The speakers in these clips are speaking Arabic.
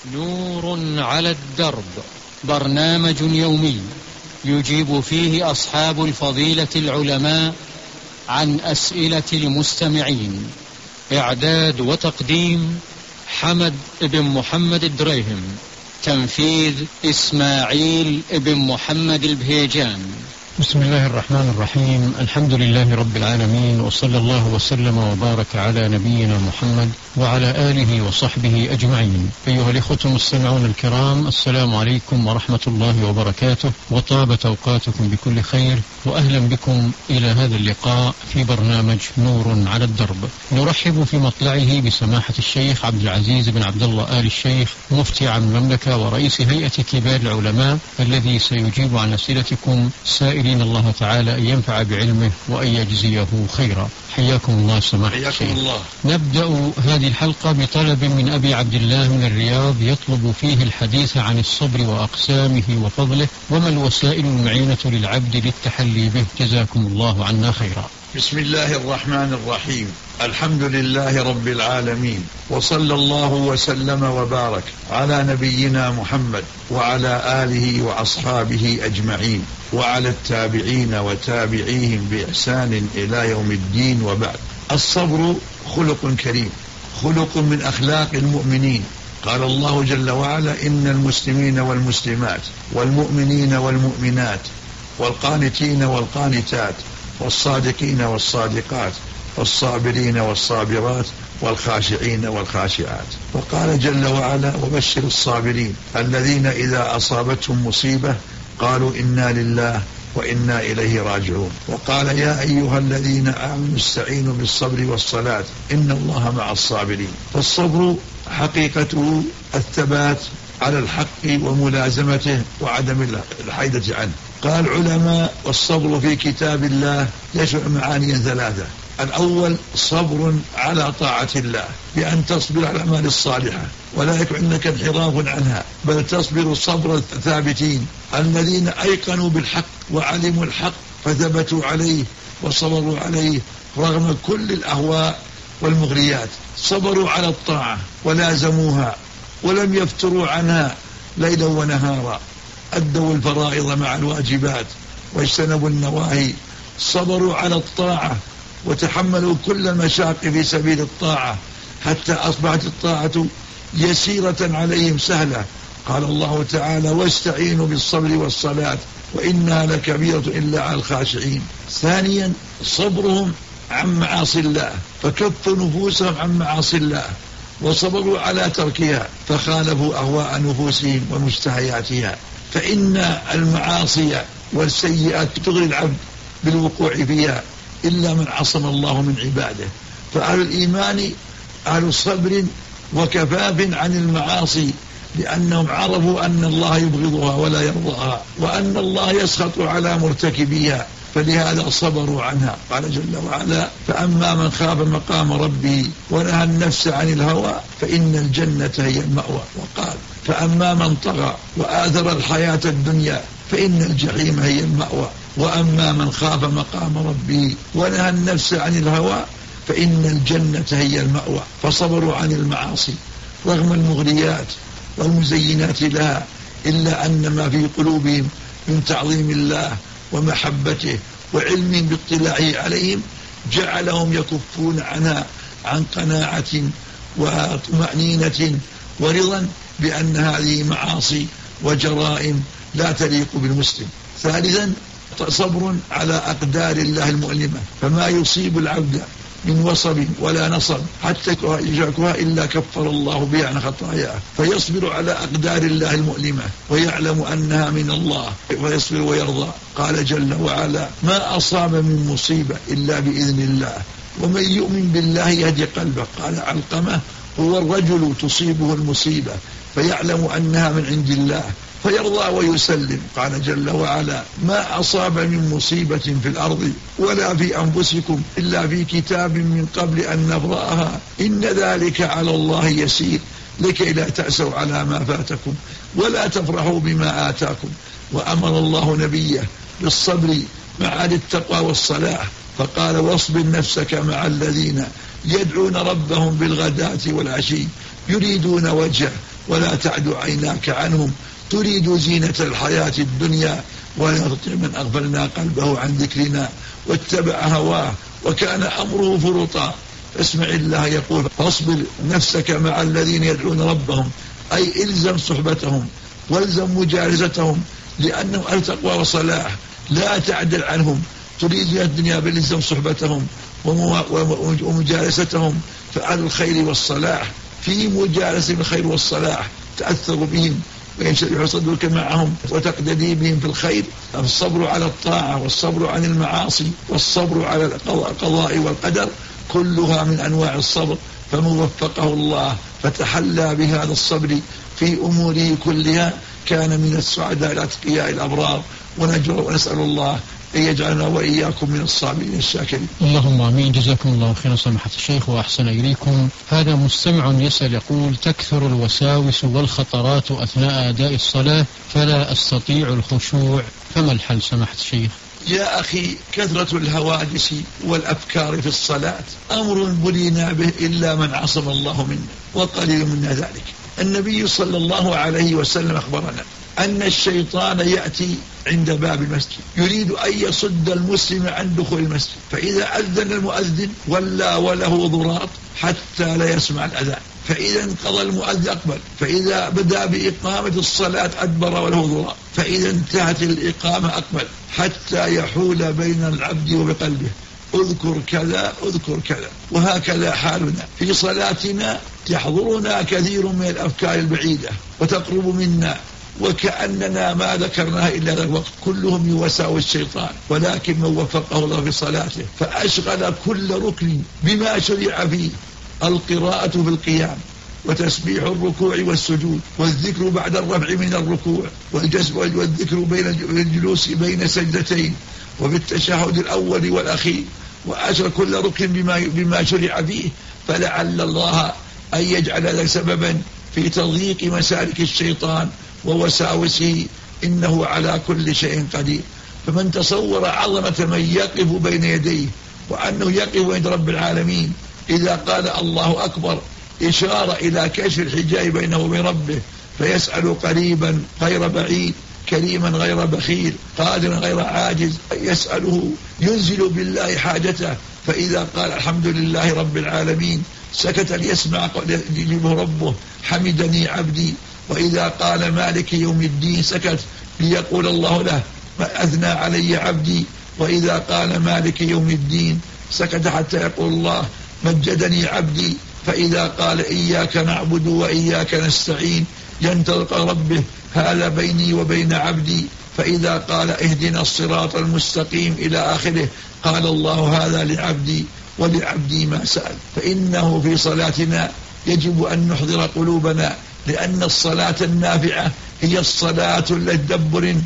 نور على الدرب، برنامج يومي يجيب فيه أصحاب الفضيلة العلماء عن أسئلة المستمعين. إعداد وتقديم حمد بن محمد الدريهم، تنفيذ إسماعيل بن محمد البهيجان. بسم الله الرحمن الرحيم. الحمد لله رب العالمين، وصلى الله وسلم وبارك على نبينا محمد وعلى آله وصحبه أجمعين. أيها الإخوة المستمعون الكرام، السلام عليكم ورحمة الله وبركاته، وطابت أوقاتكم بكل خير، وأهلا بكم إلى هذا اللقاء في برنامج نور على الدرب. نرحب في مطلعه بسماحة الشيخ عبد العزيز بن عبد الله آل الشيخ، مفتي عن المملكة ورئيس هيئة كبار العلماء، الذي سيجيب عن أسئلتكم سائلين الله تعالى أن ينفع بعلمه وأن يجزيه خيرا. حياكم الله سماحة الشيخ. الله. نبدأ هذه الحلقة بطلب من أبي عبد الله من الرياض، يطلب فيه الحديث عن الصبر وأقسامه وفضله، وما الوسائل المعينة للعبد للتحلي به، جزاكم الله عنا خيرا. بسم الله الرحمن الرحيم. الحمد لله رب العالمين، وصلى الله وسلم وبارك على نبينا محمد وعلى آله وأصحابه أجمعين، وعلى التابعين وتابعيهم بإحسان إلى يوم الدين، وبعد. الصبر خلق كريم، خلق من أخلاق المؤمنين. قال الله جل وعلا: إن المسلمين والمسلمات والمؤمنين والمؤمنات والقانتين والقانتات والصادقين والصادقات والصابرين والصابرات والخاشعين والخاشعات. وقال جل وعلا: وبشر الصابرين الذين إذا أصابتهم مصيبة قالوا إنا لله وإنا إليه راجعون. وقال: يا أيها الذين آمنوا استعينوا بالصبر والصلاة إن الله مع الصابرين. فالصبر حقيقته الثبات على الحق وملازمته وعدم الحيدة عنه. قال العلماء: والصبر في كتاب الله يشمل معاني ثلاثة. الأول صبر على طاعة الله، بأن تصبر على الأعمال الصالحة ولا يكون عندك انحراف عنها، بل تصبر صبر الثابتين الذين أيقنوا بالحق وعلموا الحق فثبتوا عليه وصبروا عليه رغم كل الأهواء والمغريات. صبروا على الطاعة ولازموها ولم يفتروا عنها ليلا ونهارا، أدوا الفرائض مع الواجبات واجتنبوا النواهي. صبروا على الطاعة وتحملوا كل المشاق في سبيل الطاعة حتى أصبحت الطاعة يسيرة عليهم سهلة. قال الله تعالى: واستعينوا بالصبر والصلاة وإنها لكبيرة إلا على الخاشعين. ثانيا صبرهم عن معاصي الله، فكفوا نفوسهم عن معاصي الله وصبروا على تركها، فخالفوا أهواء نفوسهم ومشتهياتها. فإن المعاصي والسيئات تغري العبد بالوقوع فيها إلا من عصم الله من عباده. فأهل الإيمان أهل صبر وكفاف عن المعاصي، لأنهم عرفوا أن الله يبغضها ولا يرضاها، وأن الله يسخط على مرتكبيها، فلهذا صبروا عنها. قال جل وعلا: فأما من خاف مقام ربه ونهى النفس عن الهوى فإن الجنة هي المأوى. وقال: فأما من طغى وآثر الحياة الدنيا فإن الجحيم هي المأوى. وأما من خاف مقام ربه ونهى النفس عن الهوى فإن الجنة هي المأوى. فصبروا عن المعاصي رغم المغريات والمزينات لها، إلا أن ما في قلوبهم من تعظيم الله ومحبته وعلم باطلاعه عليهم جعلهم يكفون عنها عن قناعة وطمأنينة ورضا بأن هذه معاصي وجرائم لا تليق بالمسلم. ثالثا صبر على أقدار الله المؤلمة، فما يصيب العبد من وصب ولا نصب حتى يشركها إلا كفر الله بها عن خطاياه، فيصبر على أقدار الله المؤلمة ويعلم أنها من الله ويصبر ويرضى. قال جل وعلا: ما أصاب من مصيبة إلا بإذن الله ومن يؤمن بالله يهدي قلبه. قال علقمة: هو الرجل تصيبه المصيبة فيعلم أنها من عند الله فيرضى ويسلم. قال جل وعلا: ما أصاب من مصيبة في الأرض ولا في أنفسكم إلا في كتاب من قبل أن نبرأها إن ذلك على الله يسير لكي لا تأسوا على ما فاتكم ولا تفرحوا بما آتاكم. وأمر الله نبيه بالصبر مع التقوى والصلاح، فقال: واصبر نفسك مع الذين يدعون ربهم بالغداة والعشي يريدون وجهه ولا تعد عيناك عنهم تريد زينة الحياة الدنيا ولا تطع من أغفلنا قلبه عن ذكرنا واتبع هواه وكان أمره فرطا. فاسمع الله يقول فاصبر نفسك مع الذين يدعون ربهم، أي إلزم صحبتهم والزم مجالستهم لأنهم أهل تقوى وصلاح، لا تعدل عنهم، تريد الدنيا بالإلزام صحبتهم ومجالستهم، فعلى الخير والصلاح في مجالسة الخير والصلاح تأثر بهم وينشرح صدرك معهم وتقتدي بهم في الخير. الصبر على الطاعة والصبر عن المعاصي والصبر على القضاء والقدر كلها من أنواع الصبر، فمن وفقه الله فتحلى بهذا الصبر في أموره كلها كان من السعداء الأتقياء الأبرار. ونسأل الله أن يجعلنا وإياكم من الصابرين الشاكرين. اللهم آمين. جزاكم الله خيرا سماحة الشيخ وأحسن إليكم. هذا مستمع يسأل يقول تكثر الوساوس والخطرات أثناء أداء الصلاة فلا أستطيع الخشوع، فما الحل سماحة الشيخ؟ يا أخي كثرة الهواجس والأفكار في الصلاة أمر بلينا به إلا من عصم الله منا وقليل منا ذلك. النبي صلى الله عليه وسلم أخبرنا أن الشيطان يأتي عند باب المسجد يريد أن يصد المسلم عن دخول المسجد، فإذا أذن المؤذن ولا وله ضراط حتى لا يسمع الأذان، فإذا انقضى المؤذن أقبل، فإذا بدأ بإقامة الصلاة أدبر وله ضراط، فإذا انتهت الإقامة أقبل حتى يحول بين العبد وبقلبه اذكر كذا اذكر كذا. وهكذا حالنا في صلاتنا، تحضرنا كثير من الأفكار البعيدة وتقرب منا وكأننا ما ذكرناها إلا ذا الوقت، كلهم يوساوس الشيطان، ولكن من وفقه الله في صلاته فأشغل كل ركن بما شرع فيه، القراءة في القيام وتسبيح الركوع والسجود والذكر بعد الرفع من الركوع والذكر بين الجلوس بين سجدتين وفي التشهد الأول والأخير، وأشغل كل ركن بما شرع فيه، فلعل الله أن يجعل ذلك سببا في تضييق مسالك الشيطان ووساوسه، إنه على كل شيء قدير. فمن تصور عظمة من يقف بين يديه وأنه يقف عند رب العالمين إذا قال الله أكبر إشارة إلى كشف الحجاب بينه وبين ربه، فيسأل قريبا غير بعيد، كريما غير بخيل، قادرا غير عاجز، يسأله ينزل بالله حاجته، فإذا قال الحمد لله رب العالمين سكت ليسمع يجيبه ربه حمدني عبدي، وإذا قال مالك يوم الدين سكت ليقول الله له ما أثنى علي عبدي، وإذا قال مالك يوم الدين سكت حتى يقول الله مجدني عبدي، فإذا قال إياك نعبد وإياك نستعين ينتظر ربه هذا بيني وبين عبدي، فإذا قال اهدنا الصراط المستقيم إلى آخره قال الله هذا لعبدي ولعبدي ما سأل. فإنه في صلاتنا يجب أن نحضر قلوبنا، لأن الصلاة النافعة هي الصلاة للتدبر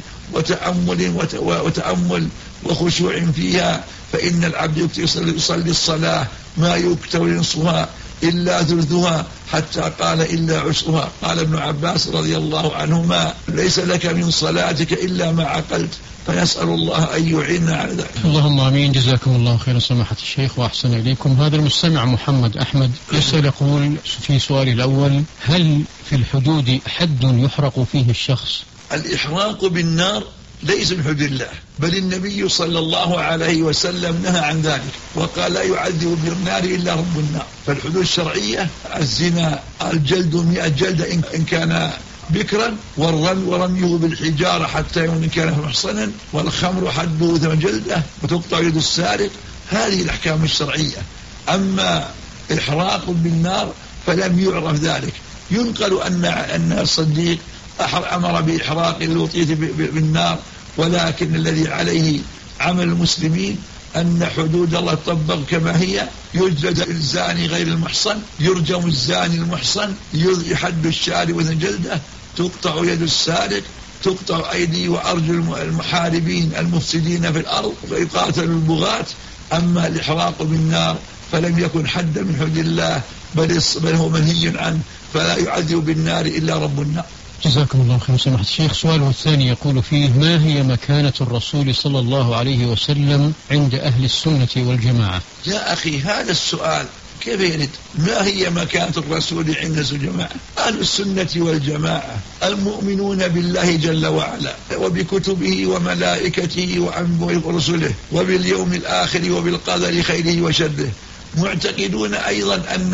وتأمل وخشوع فيها، فإن العبد يصلي الصلاة ما يكتب نصفها إلا ثلثها حتى قال إلا عشرها. قال ابن عباس رضي الله عنهما ليس لك من صلاتك إلا ما عقلت، فنسأل الله أن يعيننا على ذلك. اللهم آمين. جزاكم الله خيرا سماحة الشيخ وأحسن إليكم. هذا المستمع محمد أحمد يسأل يقول في سؤالي الأول هل في الحدود حد يحرق فيه الشخص؟ الإحراق بالنار ليس من حدود الله، بل النبي صلى الله عليه وسلم نهى عن ذلك وقال لا يعذب بالنار إلا رب النار. فالحدود الشرعية الزنا الجلد 100 جلدة إن كان بكرا، ورميه بالحجارة حتى إن كان محصنا، والخمر حده 8 جلدة وتقطع يد السارق. هذه الأحكام الشرعية. أما إحراق بالنار فلم يعرف ذلك. ينقل أن الصديق أمر بإحراق اللوطية بالنار، ولكن الذي عليه عمل المسلمين أن حدود الله تطبق كما هي، يجلد الزاني غير المحصن، يرجم الزاني المحصن، يحد الشارب 2 جلدة، تقطع يد السارق، تقطع أيدي وأرجل المحاربين المفسدين في الأرض، ويقاتل البغاة. أما الإحراق بالنار فلم يكن حدا من حدود الله، بل هو منهي عنه، فلا يعذب بالنار إلا رب النار. جزاكم الله خير سماحة الشيخ. سؤاله الثاني يقول فيه ما هي مكانة الرسول صلى الله عليه وسلم عند أهل السنة والجماعة؟ يا أخي هذا السؤال كيف يرد؟ ما هي مكانة الرسول عند الجماعة؟ أهل السنة والجماعة المؤمنون بالله جل وعلا وبكتبه وملائكته ورسله وباليوم الآخر وبالقدر خيره وشره، معتقدون أيضا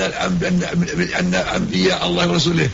أن أنبياء الله ورسله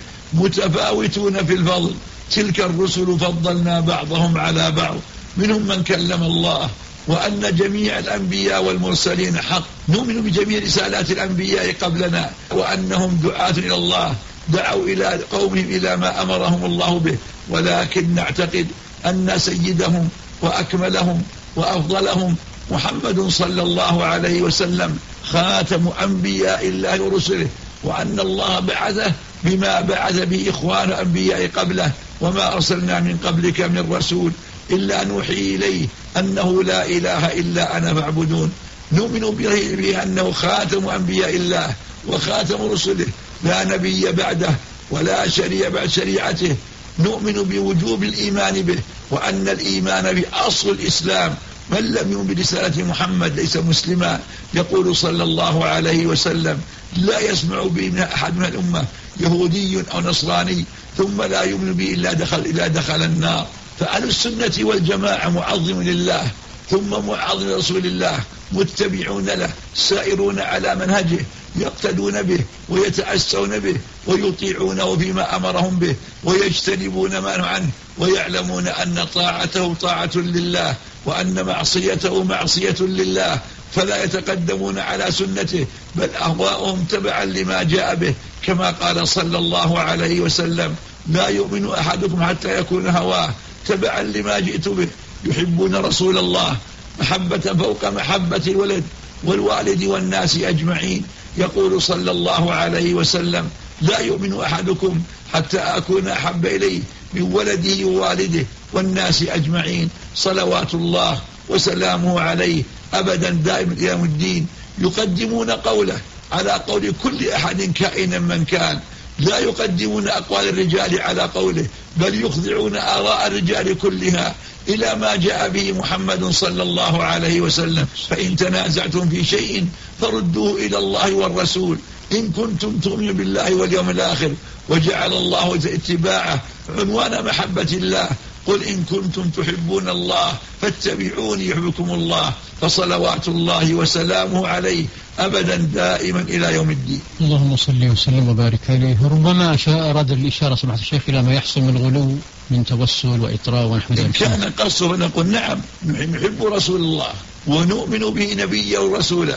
متفاوتون في الفضل، تلك الرسل فضلنا بعضهم على بعض منهم من كلم الله، وأن جميع الأنبياء والمرسلين حق، نؤمن بجميع رسالات الأنبياء قبلنا، وأنهم دعاة إلى الله دعوا إلى قومهم إلى ما أمرهم الله به، ولكن نعتقد أن سيدهم وأكملهم وأفضلهم محمد صلى الله عليه وسلم خاتم أنبياء الله ورسله، وأن الله بعثه بما بعث به إخوان أنبياء قبله، وما أرسلنا من قبلك من رسول إلا نوحي إليه أنه لا إله إلا أنا فاعبدون. نؤمن به أنه خاتم أنبياء الله وخاتم رسله، لا نبي بعده ولا شريعة بعد شريعته. نؤمن بوجوب الإيمان به، وأن الإيمان بأصل الإسلام، من لم يؤمن برسالة محمد ليس مسلما. يقول صلى الله عليه وسلم لا يسمع به من أحد من الأمة يهودي أو نصراني ثم لا يؤمن به إلا دخل النار. فأهل السنة والجماعة معظم لله ثم معظم رسول الله، متبعون له، سائرون على منهجه، يقتدون به ويتأسون به ويطيعونه فيما أمرهم به ويجتنبون ما نهى عنه، ويعلمون أن طاعته طاعة لله وأن معصيته معصية لله، فلا يتقدمون على سنته بل أهواءهم تبعا لما جاء به، كما قال صلى الله عليه وسلم لا يؤمن أحدكم حتى يكون هواه تبعا لما جئت به. يحبون رسول الله محبة فوق محبة الولد والوالد والناس أجمعين. يقول صلى الله عليه وسلم لا يؤمن أحدكم حتى أكون أحب إليه من ولده ووالده والناس أجمعين، صلوات الله وسلامه عليه أبدا دائما إلى يوم الدين. يقدمون قوله على قول كل أحد كائنا من كان، لا يقدمون أقوال الرجال على قوله، بل يخضعون آراء الرجال كلها إلى ما جاء به محمد صلى الله عليه وسلم. فإن تنازعتم في شيء فردوه إلى الله والرسول إن كنتم تؤمنون بالله واليوم الآخر، وجعل الله اتباعه عنوان محبة الله. قل إن كنتم تحبون الله فاتبعوني يحبكم الله، فصلوات الله وسلامه عليه أبدا دائما إلى يوم الدين. اللهم صل وسلم وبارك عليه. ربما أراد الإشارة سماحة الشيخ إلى ما يحصل من غلو من توسل وإطراء ونحو ذلك. إن كان قصده نقول نعم نحب رسول الله ونؤمن به نبيا ورسولا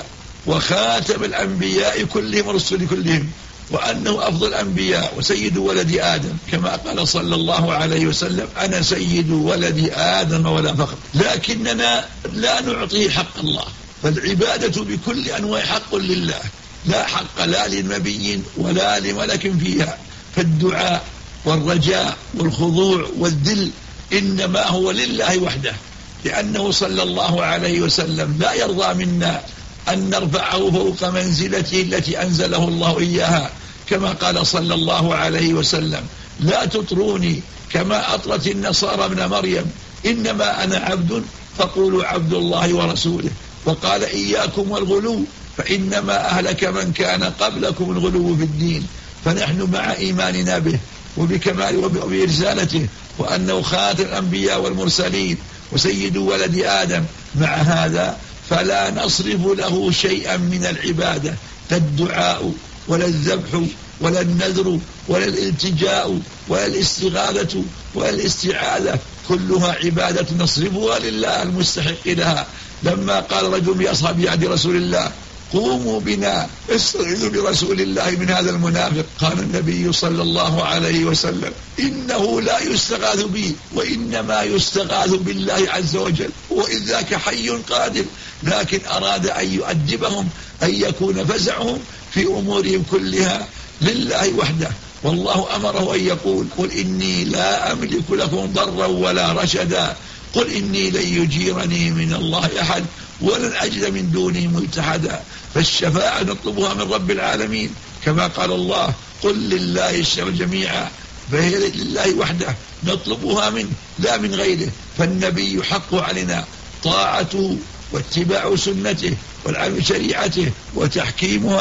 وخاتم الأنبياء كلهم ورسل كلهم، وأنه أفضل الأنبياء وسيد ولد آدم، كما قال صلى الله عليه وسلم أنا سيد ولد آدم ولا فخر. لكننا لا نعطيه حق الله، فالعبادة بكل أنواع حق لله، لا حق لا لنبي ولا لملك فيها. فالدعاء والرجاء والخضوع والذل إنما هو لله وحده، لأنه صلى الله عليه وسلم لا يرضى منا أن نرفعه فوق منزلته التي أنزله الله إياها، كما قال صلى الله عليه وسلم لا تطروني كما أطرت النصارى ابن مريم، إنما أنا عبد فقولوا عبد الله ورسوله. وقال إياكم والغلو فإنما أهلك من كان قبلكم الغلو في الدين. فنحن مع إيماننا به وبكمال وبرسالته وأنه خاتم الأنبياء والمرسلين وسيد ولد آدم، مع هذا فلا نصرف له شيئا من العبادة، لا الدعاء ولا الذبح ولا النذر ولا الالتجاء ولا الاستغاثة ولا الاستعاذة، كلها عبادة نصرفها لله المستحق لها. لما قال رجل بأصحاب عهد رسول الله قوموا بنا استعيذوا برسول الله من هذا المنافق، قال النبي صلى الله عليه وسلم إنه لا يستغاث بي وإنما يستغاث بالله عز وجل، وإذ ذاك حي قادر. لكن أراد أن يؤدبهم أن يكون فزعهم في أمورهم كلها لله وحده، والله أمره أن يقول قل إني لا أملك لكم ضرا ولا رشدا، قل إني لن يجيرني من الله أحد ولن أجد من دونه ملتحدا. فالشفاعة نطلبها من رب العالمين، كما قال الله قل لله الشفاعة جميعا، فهي لله وحده نطلبها منه لا من غيره. فالنبي حق علينا طاعته واتباع سنته والعمل شريعته وتحكيمها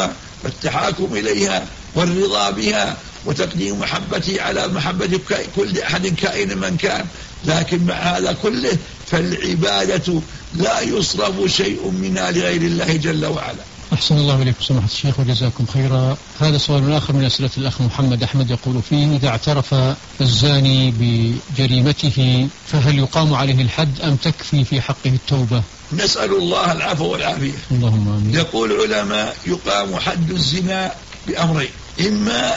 والتحاكم إليها والرضا بها وتقديم محبتي على محبة كل أحد كائن من كان. لكن مع هذا كله فالعبادة لا يصرف شيء منها لغير الله جل وعلا. أحسن الله إليكم سماحة الشيخ وجزاكم خيرا. هذا سؤال آخر من أسئلة الأخ محمد أحمد يقول فيه: إذا اعترف الزاني بجريمته فهل يقام عليه الحد أم تكفي في حقه التوبة؟ نسأل الله العفو والعافية. اللهم آمين. يقول العلماء: يقام حد الزنا بأمرين: إما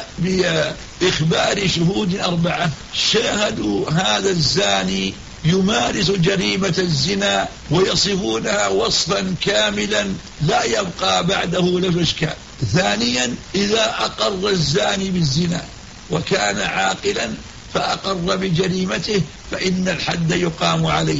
بإخبار شهود 4 شاهدوا هذا الزاني يمارس جريمة الزنا ويصفونها وصفا كاملا لا يبقى بعده له إشكال. ثانيا: إذا أقر الزاني بالزنا وكان عاقلا فأقر بجريمته فإن الحد يقام عليه.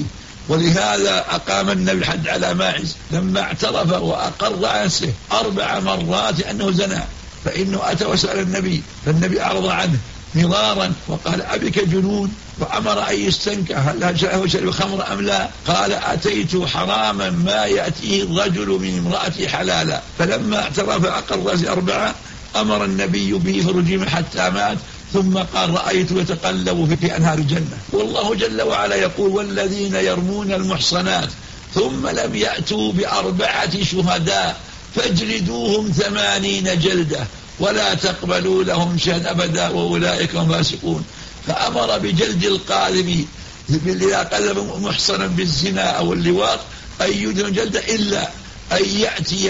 ولهذا أقام النبي الحد على ماعز لما اعترف وأقر عن نفسه 4 مرات أنه زنى، فإنه أتى وسأل النبي فالنبي أعرض عنه مرارا وقال: أبك جنون؟ وأمر أن يستنكح هل شرب خمر أم لا؟ قال: أتيت حراما ما يأتيه الرجل من امرأتي حلالا. فلما اعترف أقر 4 أمر النبي به فرجم حتى مات، ثم قال: رأيت يتقلب في أنهار الجنة. والله جل وعلا يقول: والذين يرمون المحصنات ثم لم يأتوا ب4 شهداء فاجلدوهم 80 جلدة ولا تقبلوا لهم شيئا أبدا وأولئك هم فاسقون. فأمر بجلد القاذف إذا قذف محصنا بالزنا أو اللواط أن يدن جلد إلا أن يأتي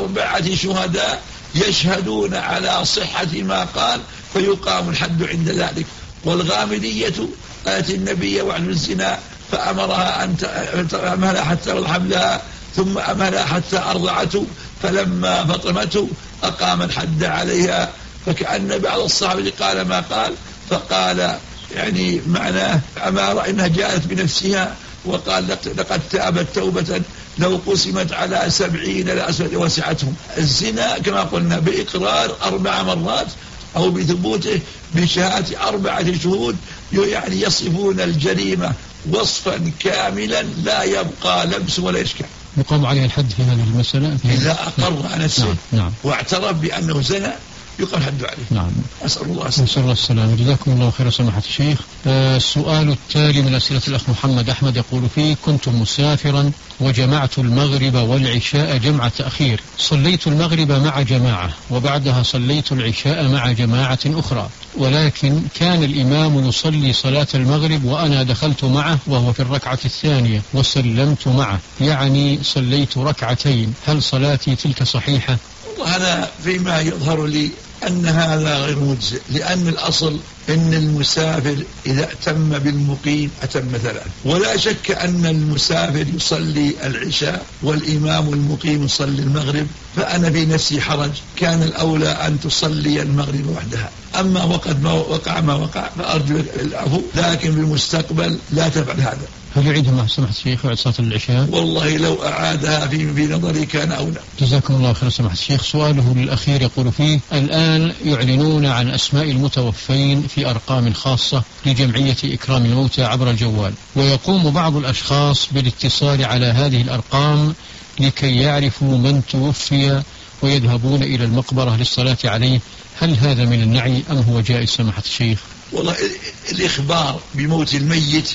ب4 شهداء يشهدون على صحة ما قال فيقام الحد عند ذلك. والغامدية آتي النبي وعن الزنا فأمرها أن أمهلها حتى حملها ثم أمهلها حتى أرضعته، فلما فطمته أقام الحد عليها. فكأن بعض الصحابة قال ما قال، فقال يعني معناه أما رأى أنها جاءت بنفسها وقال: لقد تابت توبة لو قسمت على 70 لوسعتهم. الزنا كما قلنا بإقرار 4 مرات أو بثبوته بشهادة 4 شهود يعني يصفون الجريمة وصفا كاملا لا يبقى لبس ولا إشكال. يقام عليه الحد في هذه المسألة إذا أقر على نفسه نعم. واعترف بأنه زنى يقام الحد عليه. نعم. أسأل الله السلامة. جزاكم الله خير سماحة الشيخ. السؤال التالي من أسئلة الأخ محمد أحمد يقول فيه: كنت مسافرا وجمعت المغرب والعشاء جمع تأخير، صليت المغرب مع جماعة وبعدها صليت العشاء مع جماعة أخرى، ولكن كان الإمام يصلي صلاة المغرب وأنا دخلت معه وهو في الركعة الثانية وسلمت معه، يعني صليت 2 ركعتين، هل صلاتي تلك صحيحة؟ والله أنا فيما يظهر لي أن هذا غير مجزئ، لأن الأصل أن المسافر إذا أتم بالمقيم أتم 3، ولا شك أن المسافر يصلي العشاء والإمام المقيم يصلي المغرب، فأنا في نفسي حرج، كان الأولى أن تصلي المغرب وحدها. أما وقد ما وقع ما وقع فأرجو العفو، لكن بالمستقبل لا تفعل هذا. هل يعيدها مع سماحة الشيخ وعد صلاة العشاء؟ والله لو أعادها في نظري كان أولى. جزاكم الله خير سماحة الشيخ. سؤاله للأخير يقول فيه: الآن يعلنون عن أسماء المتوفين في أرقام خاصة لجمعية إكرام الموتى عبر الجوال، ويقوم بعض الأشخاص بالاتصال على هذه الأرقام لكي يعرفوا من توفي ويذهبون إلى المقبرة للصلاة عليه، هل هذا من النعي أم هو جائز سماحة الشيخ؟ والله الإخبار بموت الميت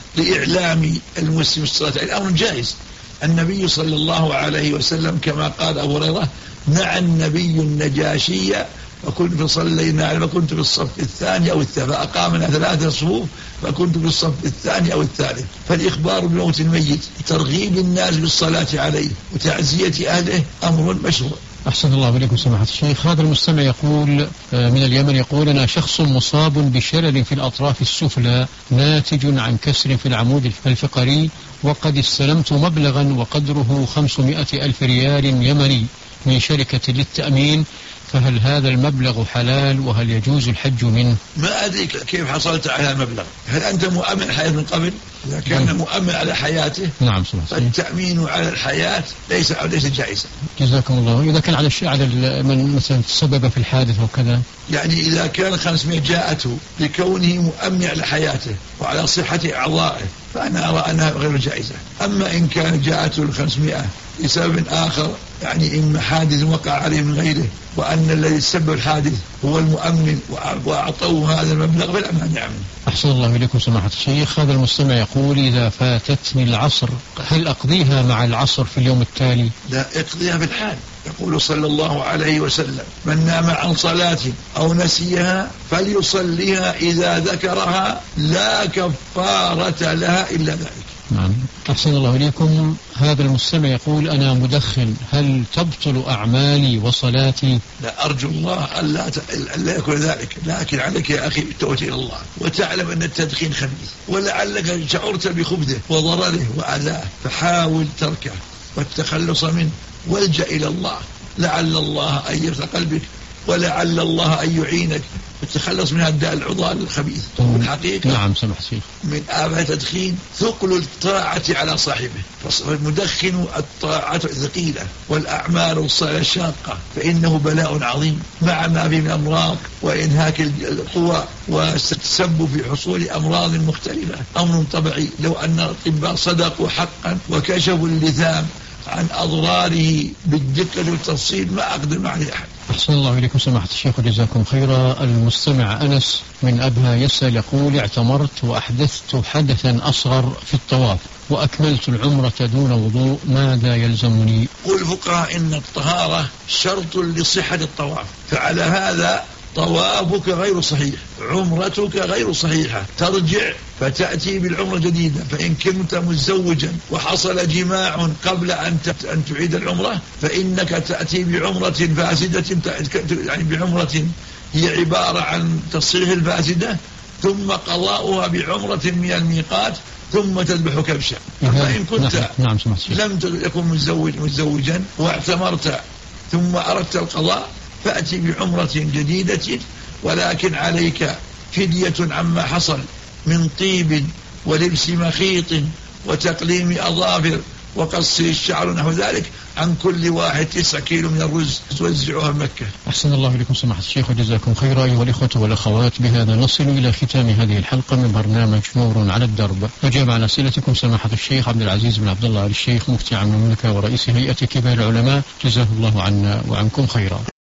لإعلام المسلم الصلاة عليه أمر جائز. النبي صلى الله عليه وسلم كما قال أبو هريرة: نعى النبي النجاشية فكنت صلينا عليه فكنت في الصف الثاني أو الثالث، فأقامنا 3 صفوف فكنت في الصف الثاني أو الثالث. فالإخبار بموت الميت ترغيب الناس بالصلاة عليه وتعزية أهله أمر مشروع. أحسن الله إليكم سماحة الشيخ. هذا المستمع يقول من اليمن يقول: أنا شخص مصاب بشلل في الأطراف السفلى ناتج عن كسر في العمود الفقري، وقد استلمت مبلغا وقدره 500,000 ريال يمني من شركة للتأمين فهل هذا المبلغ حلال وهل يجوز الحج منه؟ ما أدري كيف حصلت على المبلغ. هل أنت مؤمن حياة من قبل؟ إذا كان مؤمن على حياته نعم فالتأمين على الحياة ليس جائزا. جزاكم الله. إذا كان على من مثلا تسبب في الحادث وكذا، يعني إذا كان 500 جاءته لكونه مؤمن على حياته وعلى صحة أعضائه فأنا أرى أنها غير جائزة. أما إن كان جاءته 500 لسبب آخر، يعني إما حادث وقع عليه من غيره وأن الذي سبب الحادث هو المؤمن وأعطوه هذا المبلغ فلا مانع منه. أحسن الله إليكم سماحة الشيخ. هذا المستمع يقول: إذا فاتتني العصر هل أقضيها مع العصر في اليوم التالي؟ لا، اقضيها في الحال. يقول صلى الله عليه وسلم: من نام عن صلاة أو نسيها فليصليها إذا ذكرها لا كفارة لها إلا ذلك. نعم. أحسن الله إليكم. هذا المستمع يقول: أنا مدخن، هل تبطل أعمالي وصلاتي؟ لا، أرجو الله ألا يكون ذلك، لكن عليك يا أخي بالتوبة إلى الله وتعلم أن التدخين خبيث ولعلك شعرت بخبثه وضرره وأذاه، فحاول تركه والتخلص منه والجأ إلى الله، لعل الله أن يفتح قلبك ولعل الله أن يعينك وتتخلص من الداء العضال الخبيث. الحقيقة نعم سمح سيخ، من آفة التدخين ثقل الطاعة على صاحبه، فالمدخن الطاعة ثقيلة والأعمال الصالحة شاقة، فإنه بلاء عظيم مع ما فيه من أمراض وإنهاك القوى والتسبب في حصول أمراض مختلفة. أمر طبيعي لو أن الأطباء صدقوا حقا وكشفوا اللثام عن أضراره بالدقة والتفصيل ما أقدم عليه أحد. أحسن الله إليكم سماحة الشيخ وجزاكم خيرا. المستمع أنس من أبها يسأل يقول: اعتمرت وأحدثت حدثا أصغر في الطواف وأكملت العمرة دون وضوء، ماذا يلزمني؟ قل الفقهاء إن الطهارة شرط لصحة الطواف، فعلى هذا طوافك غير صحيح، عمرتك غير صحيحة، ترجع فتأتي بالعمرة جديدة. فإن كنت متزوجا وحصل جماع قبل أن تعيد العمرة فإنك تأتي بعمرة فاسدة، يعني بعمرة هي عبارة عن تصحيح الفاسدة ثم قضاؤها بعمرة من الميقات ثم تذبح كبشا. فإن كنت لم يكن متزوجا واعتمرت ثم أردت القضاء فأتي بعمرة جديدة، ولكن عليك فدية عما حصل من طيب ولبس مخيط وتقليم أظافر وقص الشعر ونحو ذلك عن كل واحد 9 كيلو من الرز توزعها مكة. أحسن الله إليكم سماحة الشيخ وجزاكم خيرا. أيها الإخوة والأخوات، بهذا نصل إلى ختام هذه الحلقة من برنامج نور على الدرب. أجاب عن أسئلتكم سماحة الشيخ عبد العزيز بن عبد الله آل الشيخ مفتي عام المملكة ورئيس هيئة كبار العلماء، جزاه الله عنا وعنكم خيرا.